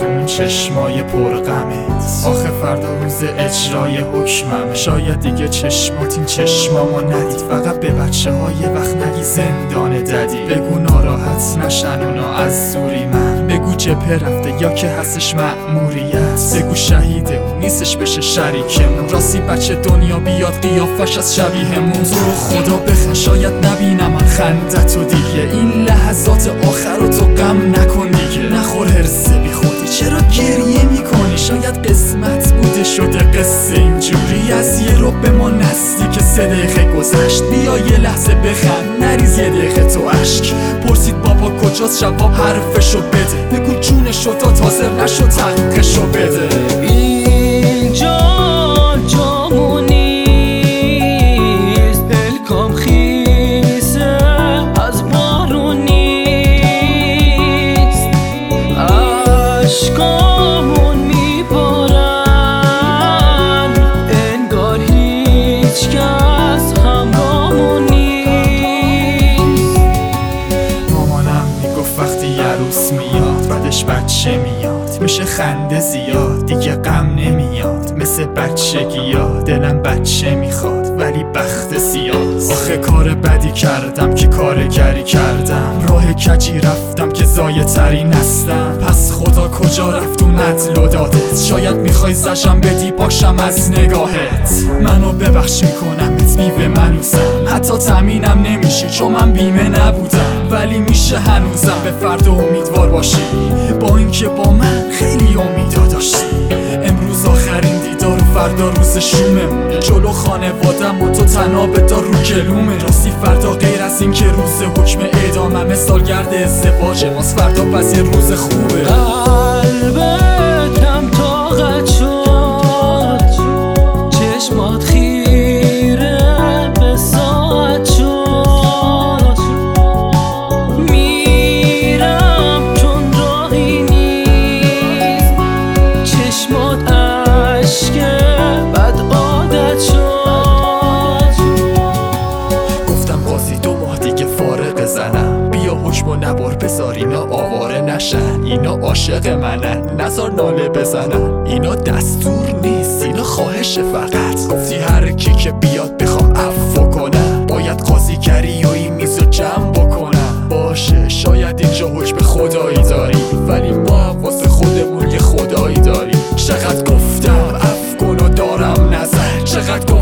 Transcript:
تو اون چشمای پرغمت. آخه فردا روز اجرای حکمم، شاید دیگه چشمات این چشمامو ندید. فقط به بچه ها یه وقت نگی زندان ددی. بگو ناراحت نشن اونا از زوری من، بگو جبهه رفته یا که هستش مأموریت، بگو شهیده اون نیستش بشه شریکمون. راستی بچه دنیا بیاد قیافش از شبیهمون. تو رو خدا بخن شاید نبینم من خندتو دیگه. این لحظات آخر رو تو غم نکن دیگه. نخور هرسه بی خودی، چرا گریه میکنی؟ شاید قسمت بوده شده قصه اینجوری. از یه رو به ما نزدیک 3 دقیقه گذشت. بیا یه لحظه بخند نریز یه دقیقه تو اشک. پرسید بابا کجاست، جواب حرفشو بده. بگو جونشو تا تازه نشو تحقیقشو بده. اینجا جامون نیست، دلکام خیسه از بارون نیست. عشقامون میبارن انگار هیچ کس همراهمون نیست. مامانم میگفت وقتی یه روز میاد بعدش بچه میاد، میشه خنده زیاد دیگه غم نمیاد. مثل بچگیا دلم بچه میخواد ولی بخت زیاد. آخه کار بدی کردم که کارگری کردم، راه کجی رفتم که زایه ترین هستم. پس خدا کجا رفت اون عدل و دادت؟ شاید میخوای زشم بدی پاشم از نگاهت. منو ببخش میکنمت بیوه منوزم، حتی تامینم نمیشی چون من بیمه نبودم. ولی میشه هنوزم به فردا امیدوار باشی، با اینکه با من خیلی امیدا داشتی. امروز آخرین دیدار و فردا روز شوممونه. جلو خانوادم و تو تنها بدار رو گلومه. راستی فردا غیر از این که روز حکم اعداممه، سالگرد ازدواج ماست. فردا پس یه روز خوبه. قلبتم طاقت شد، چشمات خیره به ساعت شد. میرم چون راهی نیست، چشمات عشقه بد عادت شد. گفتم قاضی 2 ماه دیگه فارغ زنم، بیا حکمو نبار بذار اینا آواره نشن. اینا عاشق منن نذار ناله بزنن. اینا دستور نیست اینا خواهشه فقط. گفتی هر کی که بیاد بخوام عفو کنم، باید قاضی گری و این میزو جمع بکنم. باشه شاید اینجا حکم خدایی داری، ولی ما واسه خودمون یه خدایی داری. چقدر گفتم عفو کن و دارم نظر، چقدر